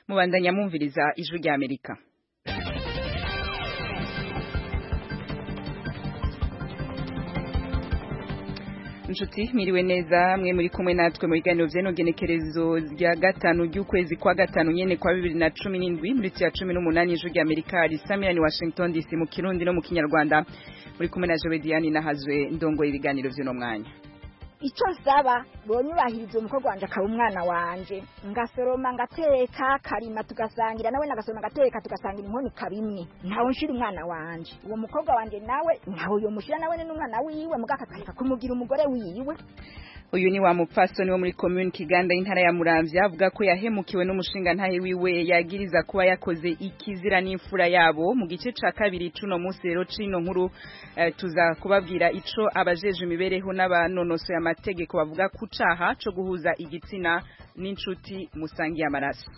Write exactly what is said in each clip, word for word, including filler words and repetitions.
mubandanya mwumviriza ijwi rya Amerika. Nshuti miriwe neza mwe muri kumwe natwe mu biganiro vy'eno genekerezo rya gatanu ry'ukwezi kwa gatanu nyene kwa bibiri na cumi n'indwi muri ya cumi n'umunani ijwi rya Amerika risamira ni Washington D C mu Kirundi no mu Kinyarwanda muri kumwe na Joe Diane nahazwe ndongoye ibiganiro vy'eno mwanya. Ico nsaba bonyubahiriza umukobwa wanje akaba umwana wanje ngasoroma ngateka karima tugasangira nawe nagasoroma ngateka tugasangira inkono kabimwe ntawe nshira umwana wanje uwo mukobwa wanje nawe ntawe yo mushira nawe n'umwana wiwe mugakakarika kumugira umugore wiwe. Uyu ni wa mupfasoni wo muri commune Kiganda intara ya Muramvya avuga ko yahemukiwe n'umushinga ntahe wiwe yagiriza kuba yakoze ikizira n'imfura yabo mu gice ca kabiri cuno munsi rero cino nkuru uh, tuza kubabwira ico abajeje imibereho n'abanonoso y'amategeko bavuga ku caha co guhuza igitsina n'inshuti musangiye amaraso.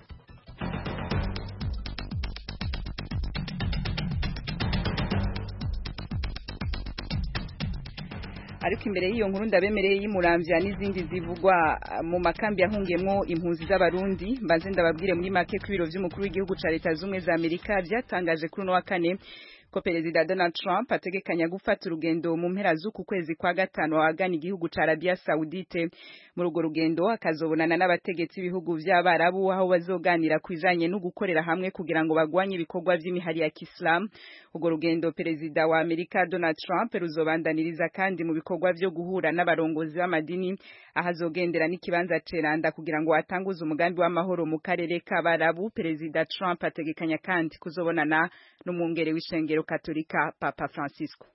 Ariko imbere y'iyo nkuru ndabemereye y'Imuramvya n'izindi zivugwa mu makambi yahungiyemwo impunzi z'abarundi mbanze ndababwire muri make ku biro vy'umukuru w'igihugu ca Leta z'Ubumwe za Amerika vyatangaje kuri no wa kane ko Perezida Donald Trump ategekanya gufata urugendo mu mpera z'uku kwezi kwa gatanu wagana igihugu ca Arabia Saudite. Muri urwo rugendo akazobonana n'abategetsi b'ibihugu vy'Abarabu aho bazoganira kwijanye no gukorera hamwe kugira ngo bagwanye ibikorwa vy'imihari ya Islam. Urwo rugendo Perezida wa Amerika Donald Trump ruzobandaniriza kandi mu bikorwa vyo guhura n'abarongozi b'amadini ahazogendera n'ikibanza ceranda kugira ngo atanguze umugambi w'amahoro mu karere k'Abarabu. Perezida Trump ategekanya kandi kuzobonana n'umwungere w'ishengero Katolika Papa Francisco.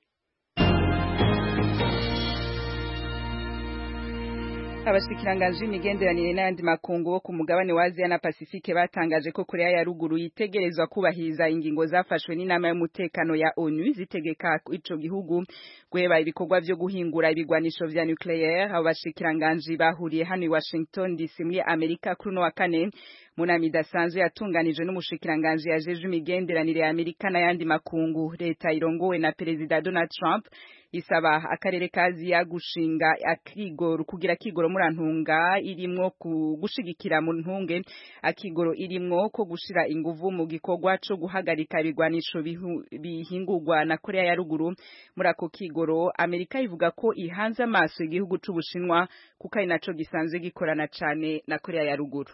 Abashikiranganje imigenderanire n'andi makungu bo ku mugabane wa Asia na Pacifique batangaje ko Korea ya ruguru yitegerezwa kubahiriza ingingo zafashwe n'inama y'umutekano ya ONU zitegeka ico gihugu guheba ibikorwa vyo guhingura ibigwanisho vya nucleaire. Abo bashikiranganje bahuriye hano i Washington D C muri Amerika kuri no wa kane munami idasanzwe yatunganijwe n'umushikiranganje yajeje imigenderanire ya Amerika n'ayandi makungu. Leta irongowe na Perezida Donald Trump isaba akarere kazi ya gushinga akigoro kugira kigoro murantunga irimwo gushigikira mu ntunge akigoro irimwo ko gushira inguvu mu gikorwa co guhagarika ibigwanisho bihingurwa na Korea ya ruguru. Muri ako kigoro Amerika ivuga ko ihanze amaso igihugu c'Ubushinwa kuko ari naco gisanzwe gikorana cane na Korea ya ruguru.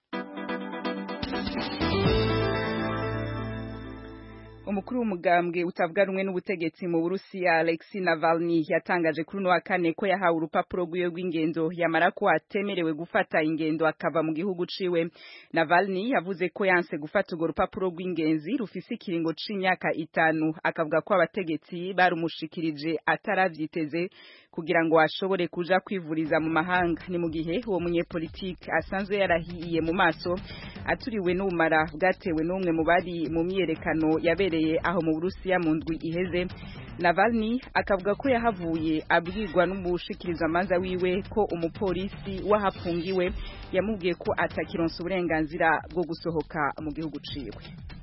Umukuru w'umugambwe utavuga rumwe n'ubutegetsi mu Burusiya Alexei Navalny yatangaje kuri no wa kane ko yahawe urupapuro rw'iyo rw'ingendo yamara ko atemerewe gufata ingendo akava mu gihugu ciwe. Navalny yavuze ko yanse gufata urwo rupapuro rw'ingenzi rufise ikiringo c'imyaka itanu akavuga ko abategetsi barumushikirije ataravyiteze kugira ngo ashobore kuja kwivuriza mu mahanga. Ni mu gihe uwo munyepolitike asanzwe yarahiye mu maso aturiwe n'ubumara bwatewe n'umwe mu bari mu myerekano yabereye aho mu Burusiya mu ndwi iheze. Navalny akavuga ko yahavuye abwirwa n'umushikiriza amanza wiwe ko umupolisi wahafungiwe yamubwiye ko atakironsa uburenganzira bwo gusohoka mu gihugu ciwe.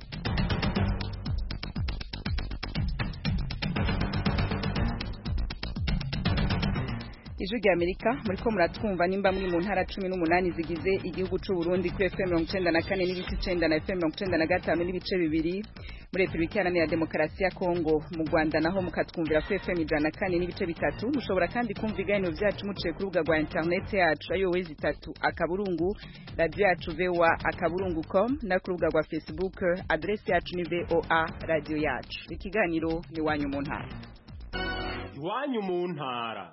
Ijwi rya Amerika muriko muratwumva nimba muri mu ntara cumi n'umunani zigize igihugu c'u Burundi kuri F M mirongo icenda na kane n'ibice icenda na F M mirongo icenda na gatanu n'ibice bibiri, muri Republika Iharanira Demokarasi ya Kongo mu Rwanda naho mukatwumvira kuri F M ijana na kane n'ibice bitatu. Mushobora kandi kumva ibiganiro vyacu muciye ku rubuga rwa internet yacu ayo wezi itatu akaburungu radio yacu V O A akaburungu com na ku rubuga rwa Facebook adresse yacu ni V O A radio yacu. Ikiganiro ni wanyu mu ntara. Iwanyu mu ntara.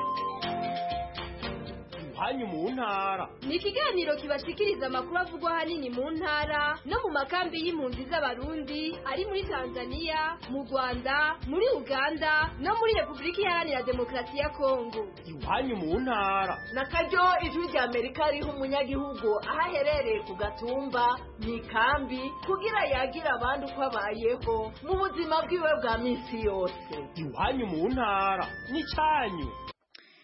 Hanyu mu ntara ni ikiganiro kibashikiriza amakuru avugwa hanini mu ntara no mu makambi y'impunzi z'abarundi ari muri Tanzania, mu Rwanda, muri Uganda no muri Republika Iharanira Demokarasi ya Kongo. Iwanyu mu ntara na karyo ijwi rya Amerika riho umunyagihugu ahaherereye ku gatumba mu kambi kugira yagira abandi uko abayeho mu buzima bwiwe bwa minsi yose. Iwanyu mu ntara ni cyanyu.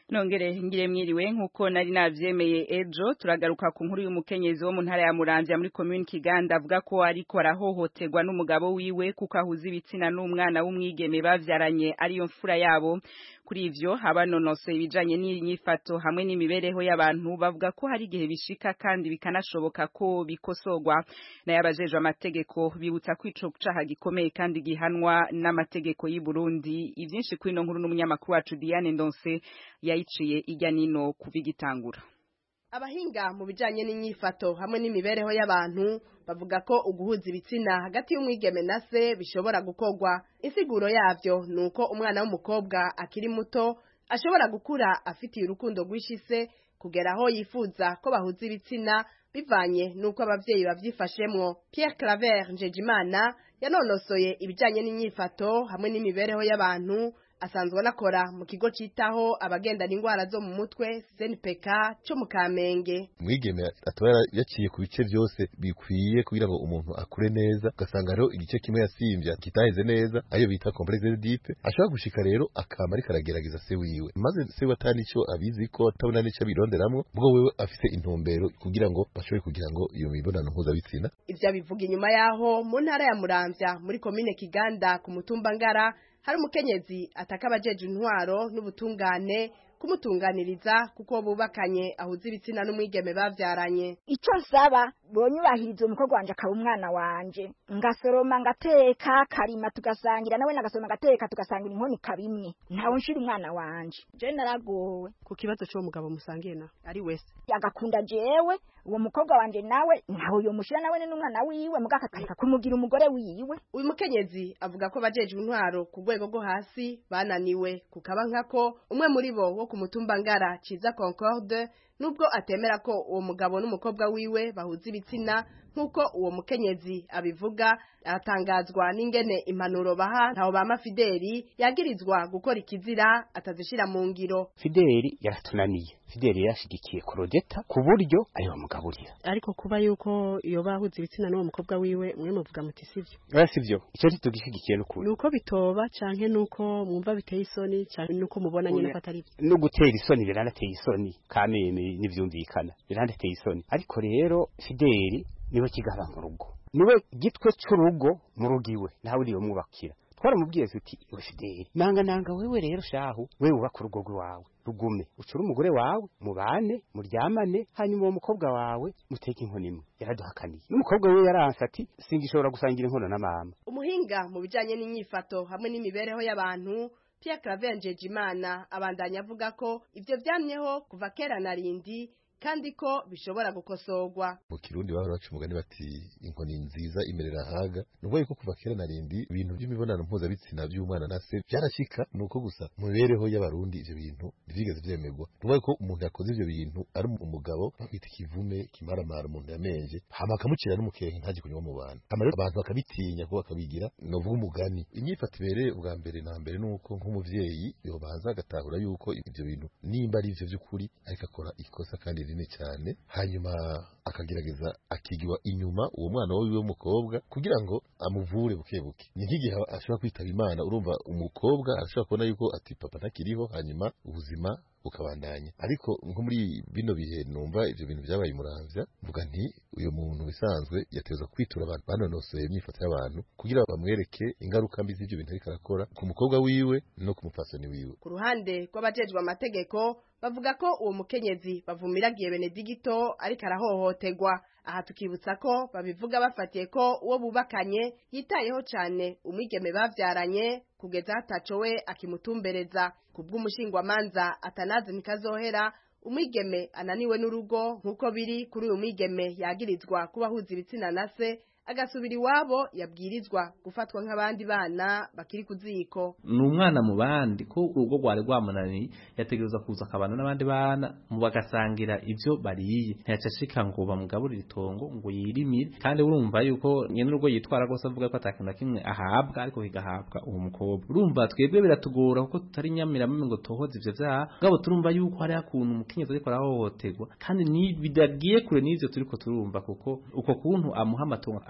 Nongere ngire mwiriwe nkuko nari navyemeye ejo turagaruka ku nkuru y'umukenyezi wo mu ntara ya Muramvya muri commune Kiganda avuga ko ariko arahohoterwa n'umugabo wiwe kuko ahuza ibitsina n'umwana w'umwigeme bavyaranye ariyo mfura yabo. Kuri ivyo abanonosoye ibijanye n'inyifato hamwe n'imibereho y'abantu bavuga ko hari igihe bishika kandi bikanashoboka ko bikosorwa na yabajejwe amategeko bibutsa ko ico caha gikomeye kandi gihanwa n'amategeko y'u Burundi. Ivyinshi kuri no nkuru n'umunyamakuru wacu Diane Ndonse yayiciye ijya nino kuvigitangura. Abahinga mu bijanye n'inyifato hamwe n'imibereho y'abantu bavuga ko uguhuza ibitsina hagati y'umwigeme na se bishobora gukorwa. Insiguro yavyo nuko umwana w'umukobwa akiri muto ashobora gukura afitiye urukundo rw'ishise kugera aho yifuza ko bahuza ibitsina bivanye nuko abavyeyi bavyifashemwo. Pierre Claver Njejimana yanonosoye ibijanye n'inyifato hamwe n'imibereho y'abantu asanzwe anakora mu kigo citaho abagendana ingwara zo mu mutwe S N P K cyo mu Kamenge. Mwigeme atwara yaciye ku bice byose bikwiye kugira ngo umuntu akure neza, ugasanga rero igice kimwe yasimvya kitaheze neza ayo bita complexe d'Oedipe, ashaka gushika rero akama ari karagerageza se wiwe, maze se watani cyo abizi ko atabona nico bironderamwo, bwo wewe afise intumbero kugira ngo bashobore kugira ngo iyo mibonano mpuzabitsina. Ivyo bivuga inyuma yaho mu ntara ya Muramvya muri commune Kiganda ku mutumba Ngara hari umukenyezi ataka abajeje intwaro n'ubutungane kumutunganiriza kuko bubakanye ahuza ibitsina n'umwigeme bavyaranye. Ico nsaba bonyubahiriza umukobwa wanje akaba umwana wanje, ngasoroma ngateka karima tugasangira nawe nagasoroma ngateka tugasangira inkono kabimwe, ntawe nshira umwana wanje. Je naragowe ku kibazo cyo mugabo musangiye na ari wese yagakunda jewe uwo mukobwa wanje nawe ntawe yo mushira nawe n'umwana wiwe mugakakarika kumugira umugore wiwe. Uyu mukenyezi avuga ko bajeje intwaro ku rwego rwo hasi bananiwe kukaba nkako umwe muri bo wo ku mutumba Ngara Ciza Concorde nubwo atemera ko uwo mugabo n'umukobwa wiwe bahuza ibitsina nkuko uwo mukenyezi abivuga, aratangazwa n'ingene impanuro baha ntaho bama Fideli yagirizwa gukora ikizira atazishira mu ngiro. Fideli yaratunaniye, Fideli yashigikiye Claudeta ku buryo ayo mugaburira, ariko kuba yuko iyo bahuza ibitsina n'uwo mukobwa wiwe mwe muvuga muti sivyo. Oya sivyo, ico tugishigikiye n'ukuri nuko bitoba canke nuko mwumva biteye isoni canke nuko mubona nyine ko atari no gutera isoni biranateye isoni kameme nivyumvikana biranateye isoni, ariko rero Fideli niwe kigaba mu rugo, niwe gitwe cy'urugo mu rugiwe nawe uriyo mwubakira. Twaramubwiye tuti Fideli nanga nanga wewe rero shahu wewe ubaka urugo rwawe rugume ucura umugore wawe mubane muryamane hanyuma uwo mukobwa wawe muteke inkono imwe. Yaraduhakaniye n'umukobwa we yaranse ati singishobora gusangira inkono na mama. Umuhinga mu bijanye n'inyifato hamwe n'imibereho y'abantu Pierre Claver Njejimana abandanya avuga ko ivyo vyamyeho kuva kera narindi kandi ko bishobora gukosorwa. Mu Kirundi bahora baca umugani bati inkoni nziza imerera haga, nubwo yuko kuva kera narindi ibintu by'imibonano mpuzabitsina by'umwana na se byarashika, nuko gusa mu mibereho y'abarundi ivyo bintu ntivyigeze vyemerwa. Nubwo yuko umuntu yakoze ivyo bintu ari umugabo bakwita ikivume kimaramara umuntu yamenje hama akamucira n'umukenke ntaje kunywa mu bantu, hama rero abantu bakabitinya ko bakabigira novuga umugani. Inyifato ibereye ubwa mbere na mbere nuko nk'umuvyeyi yobanza agatahura yuko ivyo bintu nimba ari ivyo by'ukuri ariko akora ikosa kandi rinini cyane, hanyuma akagerageza akigwa inyuma uwo mwana wiwe w'umukobwa kugira ngo amuvure buke buke. Ni nk'igihe ashobora kwitaba Imana, urumva umukobwa ashobora kubona yuko ati papa ntakiriho, hanyuma ubuzima bukabandanya. Ariko nko muri bino bihe numva ivyo bintu byabaye Muramvya, mvuga nti uyo muntu bisanzwe yateza kwitura abantu banonosoye imyifato y'abantu kugira bamwereke ingaruka mbi z'ivyo bintu ariko arakora ku mukobwa wiwe no ku mupfasoni wiwe. Ku ruhande rw'abajejwe amategeko bavuga ko uwo mukenyezi bavumiragiye Benedigito ariko arahohoterwa. Aha tukibutsa ko babivuga bafatiye ko uwo bubakanye yitayeho cyane umwigeme bavyaranye kugeza hataco we akimutumbereza. Kubw'umushingwamanza Atanazi Nikazohera umwigeme ananiwe n'urugo nkuko biri kuri uyu mwigeme yagirizwa kubahuza ibitsina na se agasubira iwabo yabwirizwa gufatwa nk'abandi bana bakiri kuziko. N'umwana mu bandi ko urugo rwari rwamunaniye yategereza kuza akabana n'abandi bana mu bagasangira ivyo bariye, ntiyacashika ngo bamugaburire itongo ngo yirimire. Kandi urumva yuko nyene urugo yitwara gose avuga ko atakintu kimwe ahabwa ariko higahabwa uwo mukobwa. Urumva twebwe biratugora kuko tutari nyamiramo ngo tohoze ivyo vyaha, ngabo turumva yuko hari akuntu umukenyezi ariko arahohoterwa kandi ni bidagiye kure n'ivyo turiko turumva kuko uko kuntu amuha amatongo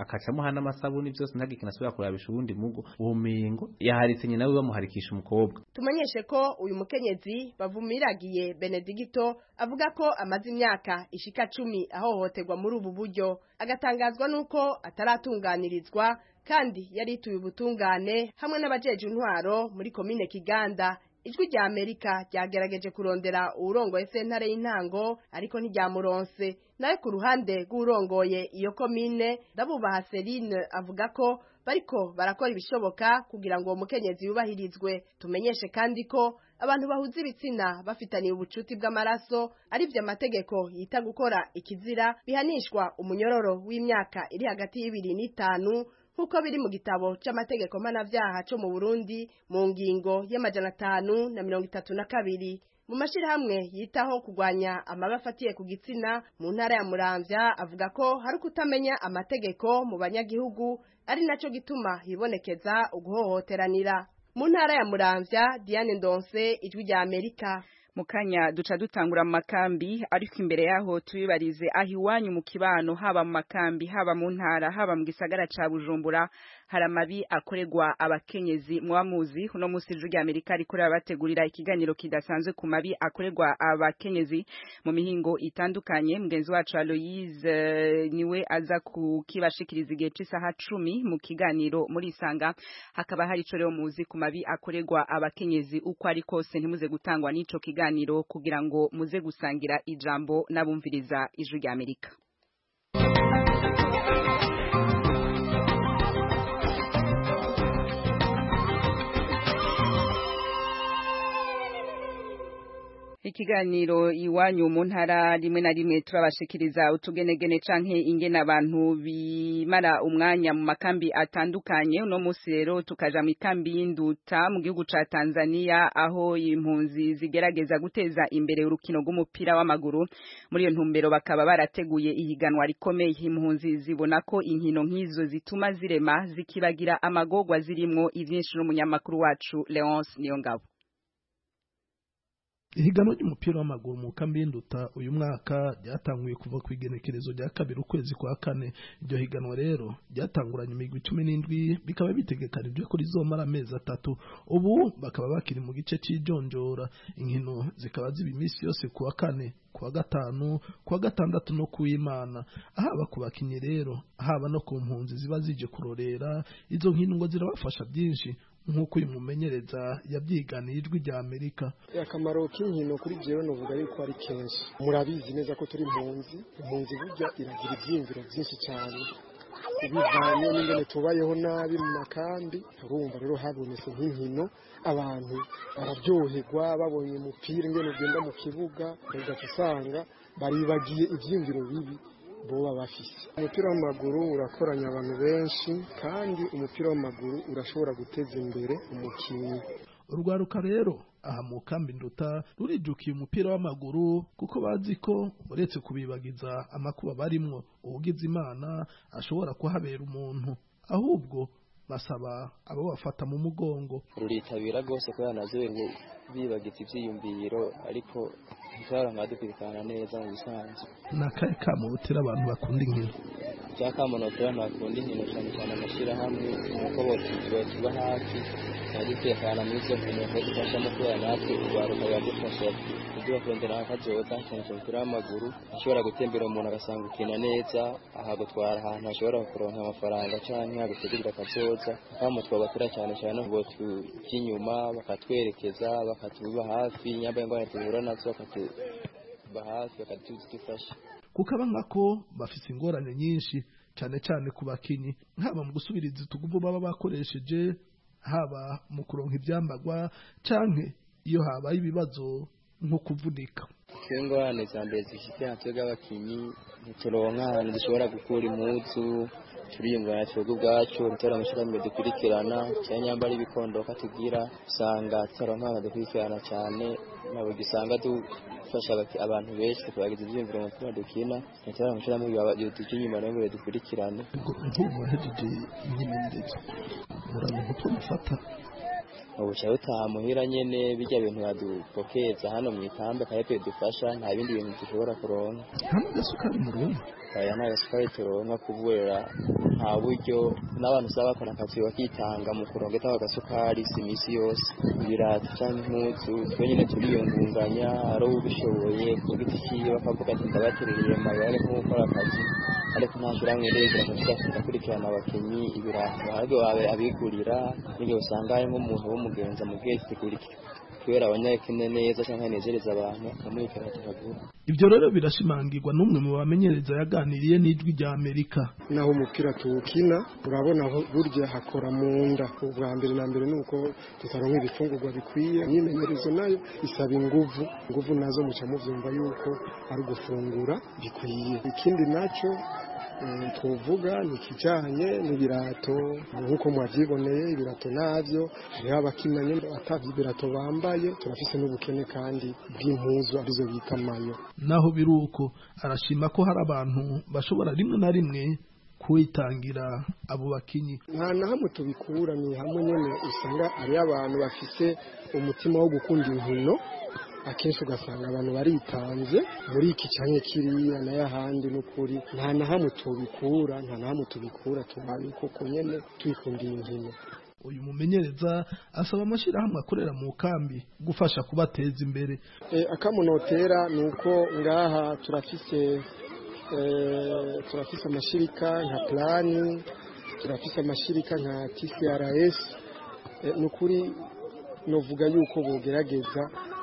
akacamo hana amasabuni byose ntagikina asubira kurabisha ubundi mugo ubumengo yaharitse nyina we bamuharikisha umukobwa. Tumenyeshe ko uyu mukenyezi bavumiragiye Benedicto avuga ko amaze imyaka ishika cumi ahohoterwa muri ubu buryo, agatangazwa nuko ataratunganirizwa kandi yarituye ubutungane hamwe n'abajeje intwaro muri komine Kiganda. Ijwi rya Amerika ryagerageje kurondera urongoye sentare y'intango ariko ntijyamuronse. Nawe ku ruhande rw'urongoye iyo komine Ndabubaha Celine avuga ko bariko barakora ibishoboka kugira ngo uwo mukenyezi yubahirizwe. Tumenyeshe kandi ko abantu bahuza ibitsina bafitaniye ubucuti bw'amaraso ari byo amategeko yita gukora ikizira bihanishwa umunyororo w'imyaka iri hagati y'ibiri n'itanu nkuko biri mu gitabo c'amategeko mpanavyaha co mu Burundi mu ngingo y'amajana atanu na mirongo itatu na kabiri. Mu mashirahamwe yitaho kugwanya amabi afatiye ku gitsina mu ntara ya Muramvya avuga ko hari kutamenya amategeko mu banyagihugu ari naco gituma hibonekeza uguhohoteranira. Mu ntara ya Muramvya, Diane Ndonse, Ijwi rya Amerika. Mukanya duca dutangura mu makambi ariko imbere yaho tubibarize aho iwanyu mu kibano haba mu makambi haba mu ntara haba mu gisagara ca Bujumbura hari amabi akoregwa abakenyezi mwamuzi uno musi Ijwi rya Amerika ariko rabategurira ikiganiro kidasanzwe ku mabi akoregwa abakenyezi mu mihingo itandukanye. Mugenzi wacu Aloise uh, niwe aza kukibashikiriza igihe c'isaha cumi mu kiganiro muri Isanga. Hakaba hari ico rero muzi ku mabi akoregwa abakenyezi uko ari kose ntimuze gutangwa n'ico kiganiro kugira ngo muze gusangira ijambo n'abumviriza Ijwi rya Amerika. Ikiganiro iwanyu mu ntara rimwe na rimwe turabashikiriza utugenegene canke ingene abantu bimara umwanya mu makambi atandukanye. Uno musi rero tukaja mu ikambi y'Induta mu gihugu ca Tanzania aho impunzi zigerageza guteza imbere urukino rw'umupira w'amaguru. Muri iyo ntumbero bakaba barateguye ihiganwa rikomeye. Impunzi zibona ko inkino nk'izo zituma zirema zikibagira amagorwa zirimwo. Ivyinshi n'umunyamakuru wacu Leonce Niyongabo. Ihiganwa ry'umupira w'amaguru mu kambi y'Induta uyu mwaka ryatanguye kuva ku igenekerezo rya kabiri ukwezi kwa kane. Iryo higanwa rero ryatanguranye imigwi cumi n'indwi bikaba bitegekanijwe ko rizomara amezi atatu. Ubu bakaba bakiri mu gice cy'ijonjora. Inkino zikaba ziba iminsi yose kuwa kane, kuwa gatanu, kuwa gatandatu no kuw'Imana. Haba ku bakinyi rero haba no ku mpunzi ziba zije kurorera izo nkino ngo zirabafasha byinshi nkuko uyu mumenyereza yabyiganiye Ijwi rya Amerika. Akamaro k'inkino kuri jewe novuga yuko ari kenshi. Murabizi neza ko turi impunzi, impunzi burya iragira ivyiyumviro byinshi cyane bivanye n'ingene tubayeho nabi mu makambi. Turumva rero habonetse nk'inkino abantu bararyoherwa babonye umupira ingene ugenda mu kibuga ugasanga baribagiye ivyiyumviro bibi boba bafise. Umupira w'amaguru urakoranya abantu benshi kandi umupira w'amaguru urashobora guteza imbere umukinnyi. Urwaruka rero aha mu kambi Nduta rurijukiye umupira w'amaguru kuko bazi ko uretse kubibagiza amakuba barimwo ubugize Imana ashobora kuhabera umuntu, ahubwo basaba abo bafata mu mugongo. Ruritabira gose ko yanazoe ngo bibagize ivyiyumviro ariko ntara nkadukwirikana neza mu bisanzwe. Nakaye kamubutira abantu bakunda inkino. Cyakamonotera nakunda inkino cyane cyane amashira hamwe nuko botujwe tuba hafi kandi tekana mwizo nkino dufasha mu kubera natwe urwaruka yadufasha kugira kwendera akazoza cyane cyane amaguru ashobora gutembera umuntu agasanga ukina neza aha gutwara ahantu ashobora kuronka amafaranga cyane agutegurira akazoza kandi twabatira cyane cyane ngo tukinyuma bakatwerekeza bakatuba hafi nyamba ngo tuhura nazo bakatuba hafi bakatudufasha. Kukaba nkako bafise ingorane nyinshi cyane cyane ku bakinyi haba mu gusubiriza utuguvu baba bakoresheje haba mu kuronka ibyambagwa canke iyo habaye ibibazo nko kuvunika. Ingorane za mbere zifite hatwe abakinyi ntituronka ahantu dushobora gukura impuzu turiyungana twebwe ubwacu ntora amashirahamwe dukurikirana cyane nyambara ibikondoka tugira usanga tutaronka ahantu dukurikirana cyane nabo gisanga dufasha abantu benshi kubagiza ivyumviro mu tuma dukina ntora amashirahamwe tukinyuma n'ngo dukurikirane. Nk'ubu hejeje imyimenyerezo murano mutwe mufata ubuca butaha muhira nyene bijya bintu badupokeza hano mu ikambi kayepe dufasha nta bindi bintu dushobora kuronka nta n'agasukari mu rugo aya nta gasukari turonka kubera nta buryo n'abantu usaba bakora akazi bakitanga mu kurongeta agasukari si imisi yose ibirato cyangwa impuzu twe nyine turiyungunganya ari ubishoboye ku giti kiwe bakavuga ati ndabatereriye mayare nko gukora akazi ariko nta shyirahamwe rero tugafata kurikirana abakenyi ibirato ahubwo wawe abigurira n'igihe usanga ari nk'umuntu w'umugenzi amubwiye tegurike kubera abanyakine neza cyangwa nezereza abantu akamurikira tukagura ibyo rero birashimangirwa n'umwe mu bamenyereza yaganiriye n'ijwi rya Amerika naho umupira tuwukina urabona burya hakora mu nda ubwa mbere na mbere nuko tutaronka ibifungurwa bikwiye imyimenyerezo nayo isaba inguvu inguvu nazo muca muvyumva yuko ari gufungura bikwiye ikindi naco tuvuga ni kijanye n'ibirato nkuko mwavyiboneye ibirato navyo hariho abakinanye atavye ibirato bambaye turafise n'ubukene kandi bw'impuzu arizo bita mayo naho biruko arashima ko hari abantu bashobora rimwe na rimwe kwitangira abo bakinyi nta na hamwe tubikura ni hamwe nyene usanga ari abantu bafise umutima wo gukunda inkino akenshi ugasanga abantu baritanze muri iki cyanye kiriya na yahandi n'ukuri nta na hamwe tubikura nta na hamwe tubikura tubaye koko nyene twikundiye inkino uyu mumenyereza asaba amashirahamwe akorera mu kambi gufasha kubateza imbere e, akamunotera nuko ngaha turafise e, turafise amashirika nka plani turafise amashirika nka T C R S e, nukuri novuga yuko bogerageza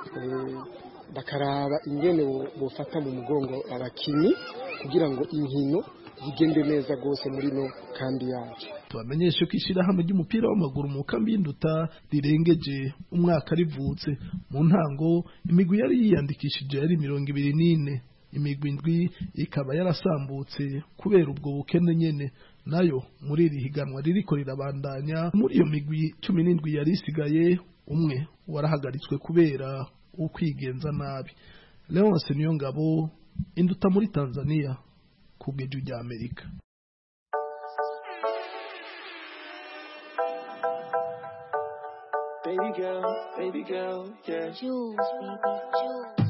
bakaraba ingene bofata mu mugongo abakinyi kugira ngo inkino zigende neza gose muri no kambi yacu tubamenyeshe ko ishirahamwe ry'umupira w'amaguru mu kambi y'Induta rirengeje umwaka rivutse mu ntango imigwi yari yiyandikishije yari mirongo ibiri n'ine imigwi indwi ikaba yarasambutse kubera ubwo bukene nyene nayo muri iri higanwa ririko rirabandanya muri iyo migwi cumi n'indwi yari isigaye umwe warahagaritswe kubera ukwigenza nabi Leonce Niyongabo Induta muri Tanzania kubw'ijwi rya Amerika Baby girl, baby girl, yeah. Jules, baby, Jules.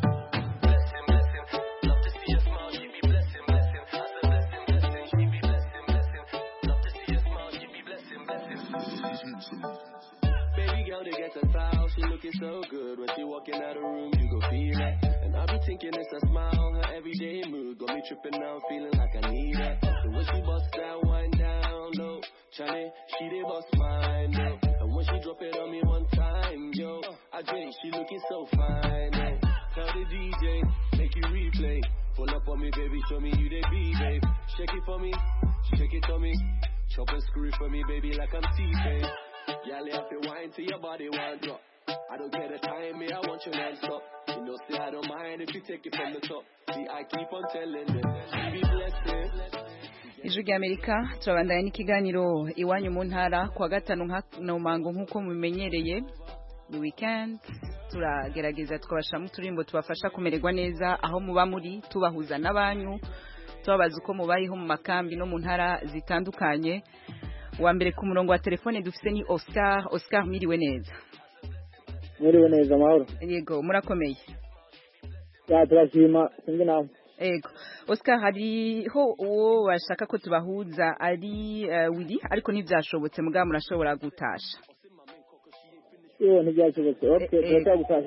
She looking so good when she walking out of the room, you gon' feel it. And I be thinking it's a smile, her everyday mood got me tripping out, feeling like I need it. So when she bust that wine down low, Charlie, she did bust mine, yo. And when she drop it on me one time, yo, I drink, she looking so fine, yo. Tell the D J, make you replay. Pull up on me, baby, show me you they be, babe. Shake it for me, shake it for me. Chop and screw it for me, baby, like I'm T-Pain. Yeah, lay up your wine till your body won't drop. I don't get the time, me, I want you non-stop. You know, say I don't mind if you take it from the top. See, I keep on telling them, be blessed. Ijwi rya Amerika turabandanya n'ikiganiro iwanyu mu ntara kwa gatanu nka mango nkuko mumenyereye ni weekend turagerageza tukabasha mu turimbo tubafasha kumererwa neza aho muba muri tubahuza n'abanyu tubabaza uko mubayeho mu makambi no mu ntara zitandukanye. Wa mbere ku murongo wa telefone dufise ni Oscar. Oscar miriwe neza? Miriwe neza mahoro. Yego murakomeye? Ya turashima sinzi nawe. Ego Oscar hariho uwo washaka ko tubahuza ari uh, Willy ariko ntivyashobotse mugabo murashobora gutasha. Iyo ntibyashobotse. Okay turashobora gutasha.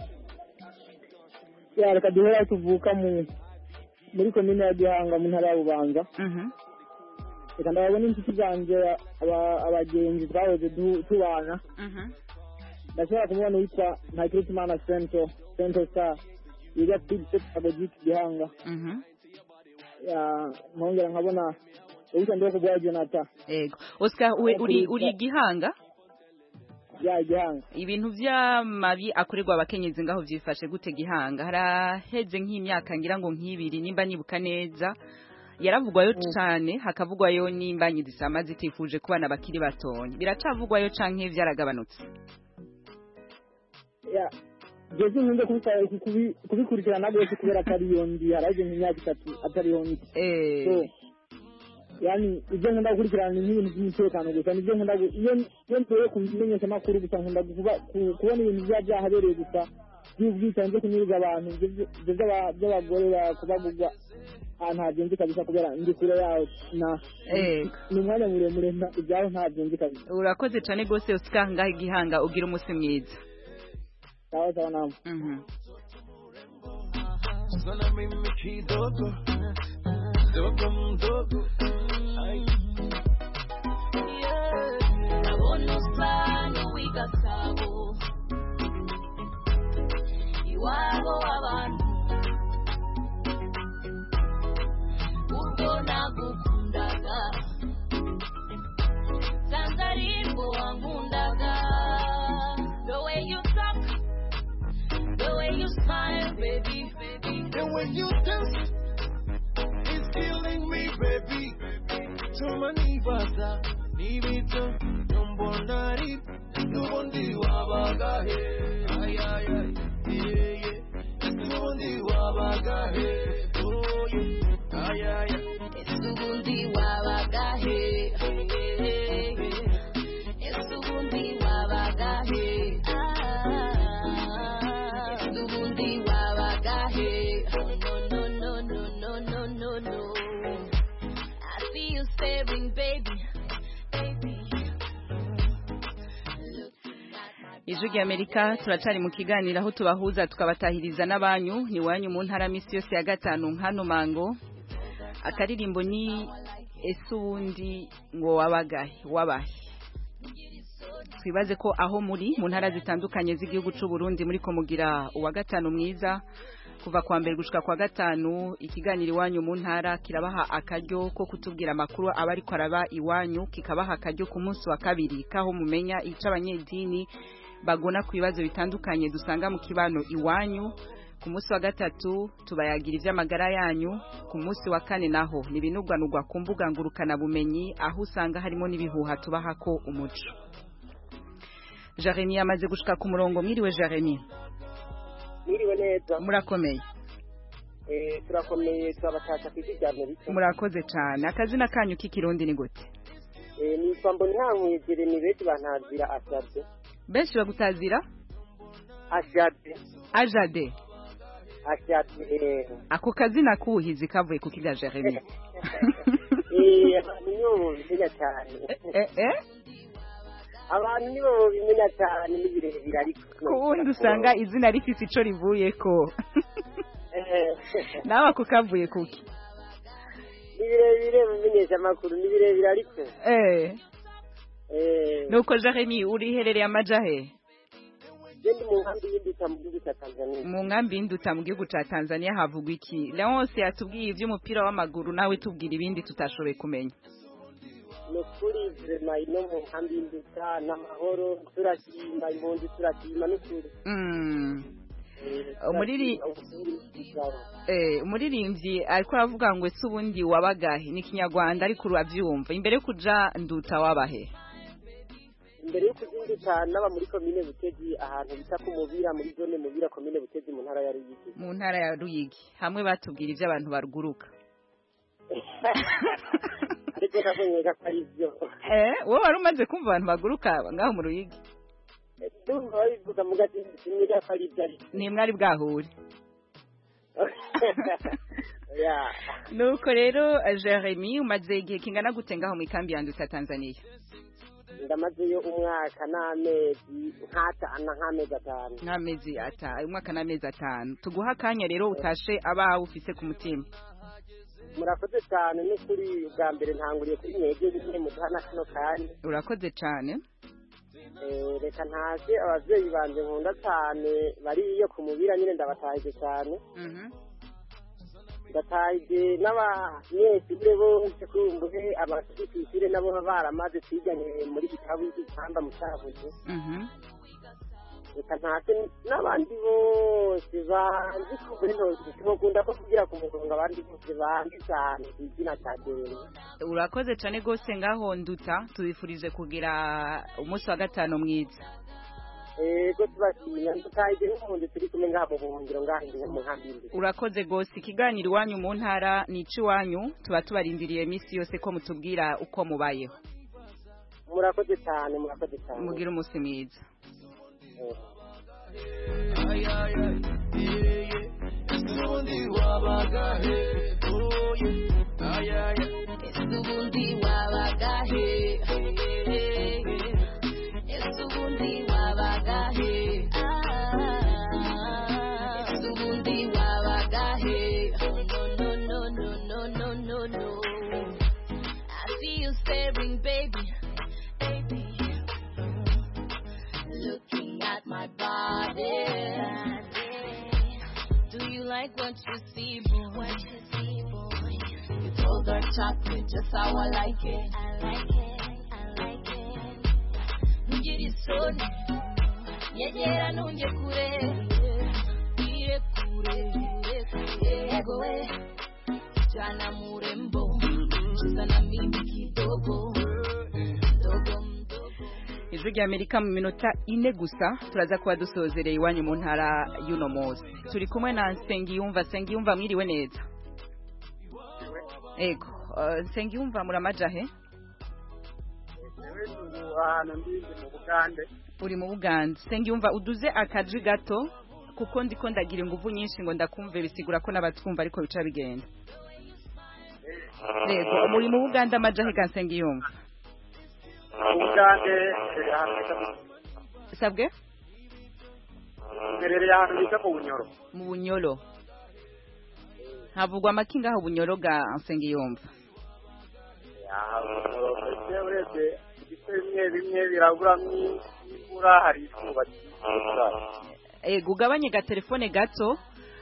Ya reka duhera tuvuka mu muri komine ya Gihanga mu ntara ya Bubanza. Mhm. Reka ndabona inshuti zanje abagenzi twahoze tubana. Mhm. Ndashobora kumubona witwa Ntakiritimana Central Central Star yiga Philips Agogik Gihanga. Mhm. Ya nkongera nkabona ubusa ndoko bwa Jonathan. Ego Oscar we uri uri Gihanga? Ya Gihanga. Ibintu vya mabi akorerwa abakenyezi ngaho vyifashe gute Gihanga? Haraheze nk'imyaka ngira ngo nk'ibiri nimba nibuka neza. Yaravugwayo cyane hakavugwayo n'imbanyi zisama zitifuje kubana bakiri batonye. Biracavugwayo canke vyaragabanutse? Ya Jezi nkunze kubikurikirana gose kubera atari yondi haraje nk'imyaka itatu atari yondi. Eh. yani ibyo nkunda gukurikirana ni ibintu by'umutekano gusa nibyo nkunda iyo iyo ntuye kumenyesha amakuru gusa nkunda kubona ibintu bya byahabereye gusa by'ubwicanze kunyuriza abantu by'abagore bakubagurwa ahantu habyinzi kabisa kubera ndi kure yaho na ni umwanya muremure ibyaho ntabyinzi kabisa. Urakoze cyane rwose Oscar ngaho igihanga ugira umunsi mwiza. Sawa sawa nawe. Sana mimi kidogo dogo mdogo nabona usano w'igasabo iwabo abantu ubwo nagukundaga sanzarimbo wankundaga the way you talk the way you smile baby and when you dance it's killing me baby tuma nibaza nibito nyombonari nubundi wabagahe ay ay ay yeah yeah nubundi wabagahe oh yeah ay ay nubundi wabagahe nubundi wabagahe nubundi wabagahe no no no no no no no I see you staring baby Ijwi ry'Amerika turacari mu kiganiro aho tubahuza tukabatahiriza n'abanyu ni wanyu mu ntara misi yose ya gatanu nkano mango akaririmbo ni esubundi ngo wabagahe wabahe twibaze ko aho muri mu ntara zitandukanye z'igihugu c'u Burundi muri ko mugira uwa gatanu mwiza kuva kwa mbere gushika kwa gatanu ikiganiro iwanyu mu ntara kirabaha akaryo ko kutubwira amakuru abari ko araba iwanyu kikabaha akaryo ku munsi wa kabiri kaho mumenya ica abanyedini bagona ku bibazo bitandukanye dusanga mu kibano iwanyu ku munsi wa gatatu tubayagira ivy'amagara yanyu ku munsi wa kane naho nibinugwanugwa ku mbuga ngurukana bumenyi aho usanga harimo nibihuha tubahako umuco. Jeremy amaze gushika ku murongo mwiriwe Jeremy. Mwiriwe neza. Murakomeye. Eh turakomeye turabataka kwisi rya Amerika. Murakoze cyane akazina kanyu k'ikirundi ni gute? Eh ni kwambo ntamwe Jeremy beti bantazira asabye. Benshi bagutazira? Ashade. Ajade. Ashade. Ako kazina kuhizi kavuye ku kiga Jeremy. Eh niyo bimenya cyane. Eh eh abantu nibo bimenya cyane nibirebire ariko kubundi usanga izina rifise ico rivuye ko nawe ako kavuye kuki nibirebire mumenyesha amakuru nibirebire ariko eh eh nuko Jeremy uriherereye amajahe Jendi mu nkambi y'induta mu gihugu cya Tanzania mu nkambi y'induta mu gihugu cya Tanzania havugwa iki Leonce yatubwiye ivy'umupira w'amaguru nawe tubwira ibindi tutashoboye kumenya nukuri vrema ino mu nkambi y'induta n'amahoro turashima impunzi turashima n'ukuri umuriri eh umuririmbyi ariko aravuga ngo ese ubundi wabagahe ni kinyarwanda ariko uravyumva imbere yo kuja nduta wabahe imbere yo kuzinduta naba muri komine Butezi ahantu bita ku Mubira muri zone Mubira komine Butezi mu ntara ya Ruyigi mu ntara ya Ruyigi hamwe batubwira ivyo abantu baruguruka ariko nakonyega kari byo eh wowe wari umaze kumva abantu baguruka ngaho mu Ruyigi tumva bivuga mu gati nimira kari byari ni mwari bwahure ya nuko rero Jeremy umaze igihe kingana gute ngaho mu ikambi ya Nduta Tanzania ndamazeyo umwaka n'amezi nk'atanu nk'amezi atanu nk'amezi atanu umwaka n'amezi atanu tuguha akanya rero utashe abawe ufise ku mutima murakoze cyane ni kuri bwa mbere ntanguriye kuri mwege nyine muduhana kano kanya urakoze cyane eh reka ntaje abavyeyi banje nkunda cyane bari iyo ku Mubira nyine ndabatahije cyane mhm ndatahije n'abanyeshure bose kumbuhe abashyikire nabo baramaze twiganye muri gitabu y'ikamba mu cyavuze mhm reka ntaje n'abandi bose banzi kubintozi tugunda ko kugira ku mugongo abandi bose banzi cyane izina cyadere urakoze cyane gose ngaho Nduta tubifurije kugira umunsi wa gatano mwiza ego tubashimira tukahije n'ubundi turi kumwe ngaha mu buhungiro ngaha mu nkambi. Urakoze gose ikiganiro iwanyu mu ntara ni iwanyu tuba tubarindiriye iminsi yose ko mutubwira uko mubayeho. Murakoze cyane murakoze cyane. Mugira umunsi mwiza. Esubundi wabagahe Esubundi wabagahe Esubundi wabagahe Esubundi wabagahe No no no no no no no I see you staring baby baby looking at my body. Do you like what you see, boy? What you see, boy? You told her chocolate just how I like it. I like it, I like it. Nugiri soni, yegera nunge kure, ire kure, ire kure. Ego we, jana murembo, sana mimi kidogo, dogo. Ijwi rya Amerika mu minota ine gusa turaza kuba dusozereye iwanyu mu ntara y'uno munsi. Turi kumwe na Nsengiyumva. Nsengiyumva mwiriwe neza. Ego, uh, Nsengiyumva muramaja he? Ahantu ndi mu Bugande. Uri mu Bugande. Nsengiyumva uduze akaji gato kuko ndiko ndagira ingufu nyinshi ngo ndakumve bisigura ko nabatwumva ariko bica bigenda. Ego, muri mu Bugande amaja he Nsengiyumva? Bugande sabwe merere ya bita mu Bunyoro mu Bunyoro havugwa amakinga aho Bunyoro ga Nsengiyumva ya uretse bimwe bimwe biragura mw'imvura hari izuba eh gugabanye ga telefone gato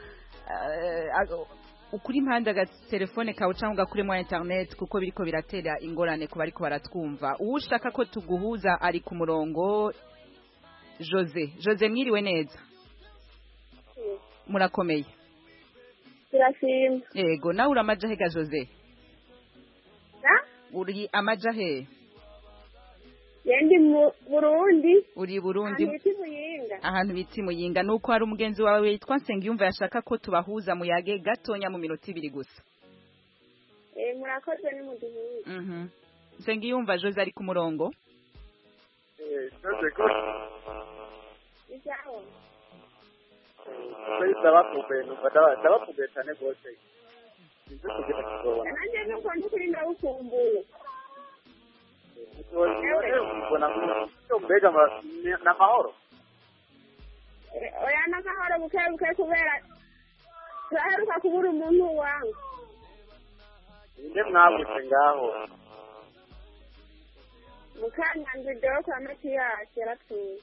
ukuri impanda ga telefone kawe cyangwa kuri mu internet kuko biriko biratera ingorane ku bariko baratwumva. Uwushaka ko tuguhuza ari ku murongo Jose. Jose mwiriwe neza. Murakomeye. Turashimye. Yego nawe uramaja he ga Jose? Na? Uri amaja he? Yendi mu Burundi. Uri Burundi. Biti muyinga. Ahantu biti muyinga nuko hari umugenzi wawe witwa Nsengiyumva yashaka ko tubahuza mu yage gatonya mu minota ibiri gusa. Eh murakoze ni muduhuza. Mhm. Nsengiyumva Jose ari ku murongo. Eh Jose ko. Ijao. Sai sabapube no badaba sabapube cyane gose. Nzi kugira ngo nanje nuko ndikurinda ukumbuye. Mbega n'amahoro oya n'amahoro buke buke kubera turaheruka kubura umuntu wangu inde mwabutse ngaho mukanyange deo kwa Matiyasi yarapfuye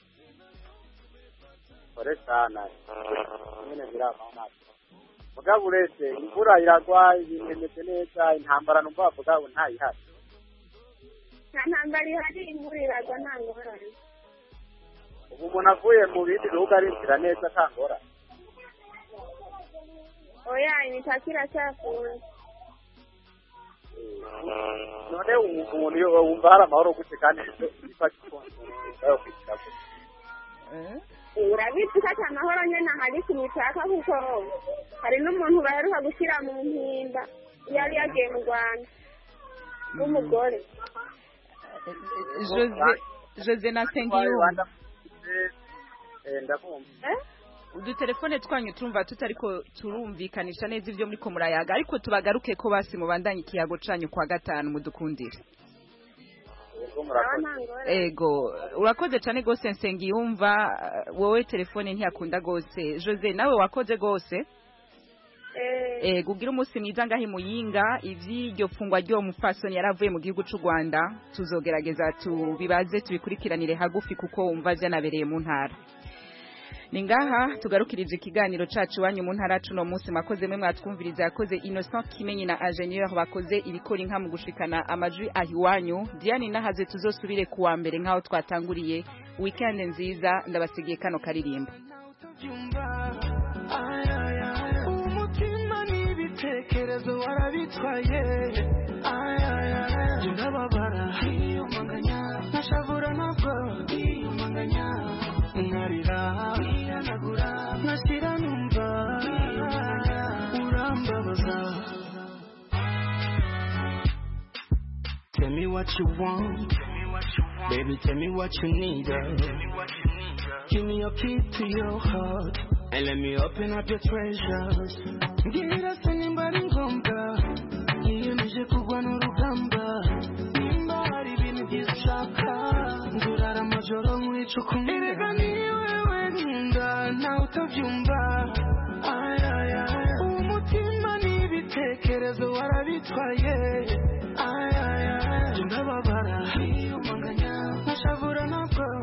ore sana nyine biramaona mugabo uretse imvura iragwa ibintu neza intambara numva bavuga ngo ntayihari ntambara ihari imvura iragwa nta ngorane ubu umuntu avuye mu bindi bihugu arinjira neza nta ngorane oya imitaka iracyafunze none umuntu iyo wumva hari amahoro gute kandi ifashe ikonje kwishyira urabizi ko ata mahoro nyine ahari ku mitaka kuko hari n'umuntu baheruka gushyira mu mpimba iyo yari yagiye mu Rwanda w'umugore Jose Jose na Nsengiyumva eh ndakumva udu telefone twanyu turumva tutariko turumvikanisha neza ivyo muri ko murayaga ariko tubagaruke ko basi mubandanye ikiyago canyu kwa gatanu mudukundire. Ego urakoze cyane gose Nsengiyumva wowe telefone ntiyakunda gose. Jose nawe wakoze gose. Eh gugira umunsi mwiza ngahi muyinga ivy'iryo fungwa ryo mufasoni yaravuye mu gihugu c'u Rwanda tuzogerageza tubibaze tubikurikiranire hagufi kuko umva vyanabereye mu ntara. Ningaha tugarukirije ikiganiro cacu wanyu mu ntara cuno munsi makoze mwe mwatwumviriza yakoze Innocent Kimenyi na Ingenieur bakoze ibikora inka mu gushikana amajwi ahiwanyu. Diane nahaze tuzosubire kuwa mbere nkaho twatanguriye weekend nziza ndabasigiye kano karirimbo. Umutima n'ibitekerezo warabitwaye ndababara nashavura nabwo what you want. Baby, tell me what you need. Uh. Give me your key to your heart and let me open up your treasures. Gira sanimba ngomba, niyemeje kugwa n'urugamba. Nimba hari ibintu byishaka, ngurara amajoro mwicukumira. Erega ni wewe nkunda, nawe utavyumva. Ay ay ay, umutima n'ibitekerezo warabitwaye. Ay ay ay, ndababara, iyo manganya, nashavura ntabwo.